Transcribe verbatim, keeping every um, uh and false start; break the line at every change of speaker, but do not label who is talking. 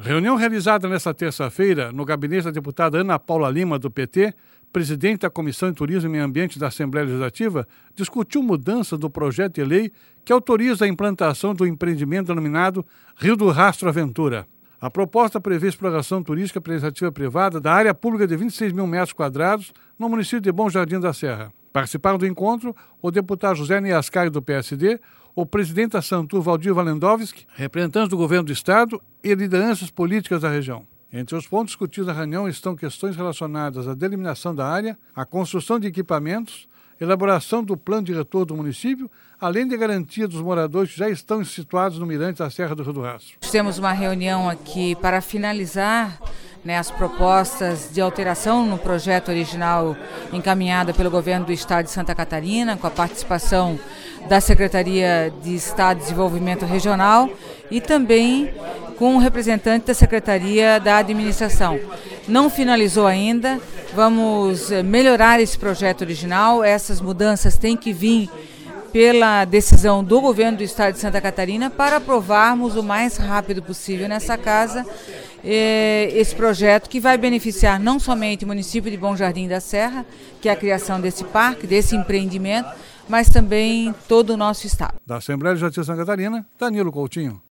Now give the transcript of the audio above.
Reunião realizada nesta terça-feira no gabinete da deputada Ana Paula Lima, do P T, presidente da Comissão de Turismo e Meio Ambiente da Assembleia Legislativa, discutiu mudança do projeto de lei que autoriza a implantação do empreendimento denominado Rio do Rastro Aventura. A proposta prevê exploração turística para iniciativa privada da área pública de vinte e seis mil metros quadrados no município de Bom Jardim da Serra. Participaram do encontro o deputado José Niascari, do P S D, o presidente da Santur, Valdir Walendowski, representantes do governo do estado e lideranças políticas da região. Entre os pontos discutidos na reunião estão questões relacionadas à delimitação da área, à construção de equipamentos, elaboração do plano diretor do município, além de garantia dos moradores que já estão situados no mirante da Serra do Rio do Rastro.
Temos uma reunião aqui para finalizar né, as propostas de alteração no projeto original encaminhada pelo governo do estado de Santa Catarina, com a participação da Secretaria de Estado de Desenvolvimento Regional e também com o representante da Secretaria da Administração. Não finalizou ainda, vamos melhorar esse projeto original, essas mudanças têm que vir pela decisão do governo do estado de Santa Catarina para aprovarmos o mais rápido possível nessa casa eh, esse projeto que vai beneficiar não somente o município de Bom Jardim da Serra, que é a criação desse parque, desse empreendimento, mas também todo o nosso estado.
Da Assembleia Legislativa de Santa Catarina, Danilo Coutinho.